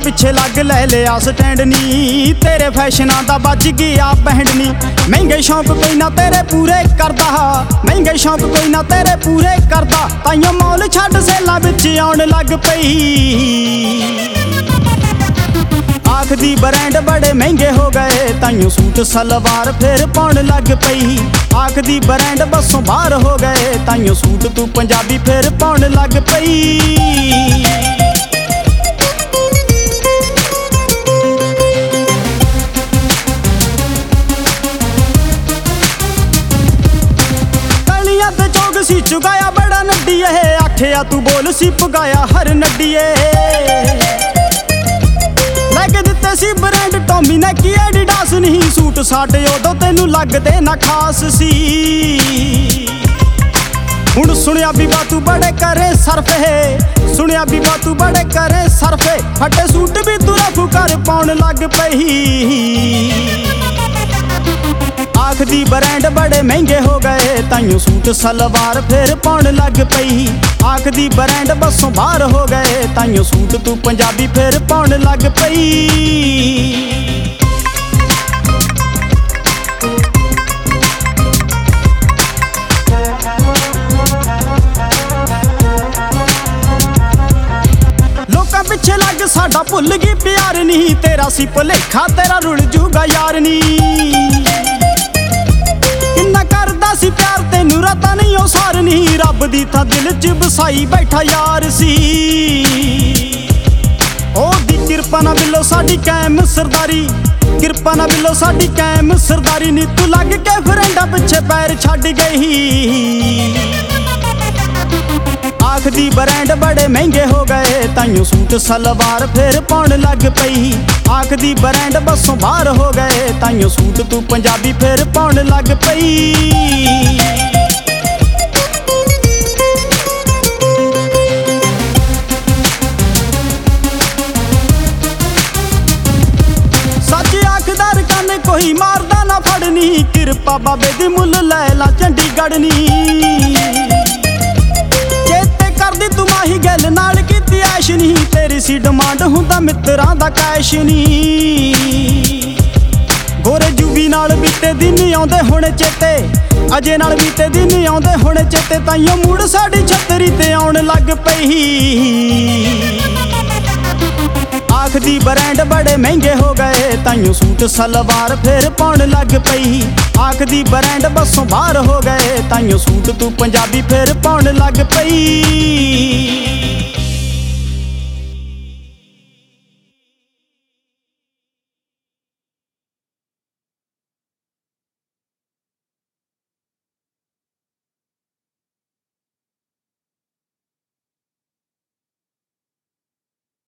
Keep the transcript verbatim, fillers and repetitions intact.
पिछे लग लै लिया स्टैंड नी, तेरे फैशनां दा बज गया बैंड नी। महंगे शौक कोई ना तेरे पूरे करदा, महंगे शौक कोई ना तेरे पूरे करदा, ताइयों मॉल छड्ड सेलां विच आउण लग पई। आखदी ब्रांड बड़े महंगे हो गए, ताइयों सूट सलवार फिर पाउण लग पई। आखदी ब्रांड बसों बाहर हो गए, ताइयों सूट तू पंजाबी फिर पाउण लग पई। तलियां ते चौक सी चुकाया बड़ा नड्डीए, आखिया तू बोल सी पगाया हर नड्डीए। लैके दिते सी ब्रांड टॉमी ने की एडिडास नहीं, सूट साट उदों तेनू लगदे ना खास सी। हुण सुनिया भी बातू बड़े करे सरफे, सुनिया भी बातू बड़े करे सरफे, फटे सूट भी तू रफू कर पाउण लग पई। आखदी ब्रांड बड़े महंगे हो गए, ताइयों सूट सलवार फिर पाउण लग पई। आखदी ब्रांड बसों बाहर हो गए, ताइयों सूट तू पंजाबी फिर पाउण लग पई। लोकां पिछे लग साडा भुल गई प्यार नी, तेरा सी भुलेखा तेरा रुल जूगा यार नी। किन्ना करदा सी प्यार तेनू रातां नहीं ओ सार नी, रब दी थां दिल च बसाई बैठा यार सी। ओ दी किरपा ना बिलो साडी कैम सरदारी, किरपा ना बिलो साडी कैम सरदारी नी, तू लग के फ्रेंडा पिछे पैर छड्ड गई। आखदी ब्रांड बड़े महंगे हो गए, ताइयों सूट सलवार फिर पाउण लग पई। आखदी ब्रांड बसों बाहर हो गए, ताइयों सूट तू पंजाबी फिर पाउण लग पई। सच आखदार कन कोई मारदा ना फड़नी, किरपा बाबे दी मुल लै ला चंडीगढ़ नी। करदी तू माही गल नाल कीती ऐश नी, तेरी सी डिमांड हुंदा मित्रां दा कैश नी। गोरे जूबी नाल बीते दिन आउंदे हुण चेते, अजे नाल बीते दिन आउंदे हुण चेते, ताइयों मूड़ साडी छतरी ते आउण लग पई। आखदी ब्रांड बड़े महंगे हो गए, ताइयों सूट सलवार फिर पाउण लग पई। आखदी ब्रांड बसों बाहर हो गए, ताइयों सूट तू पंजाबी फिर पाउण लग पई।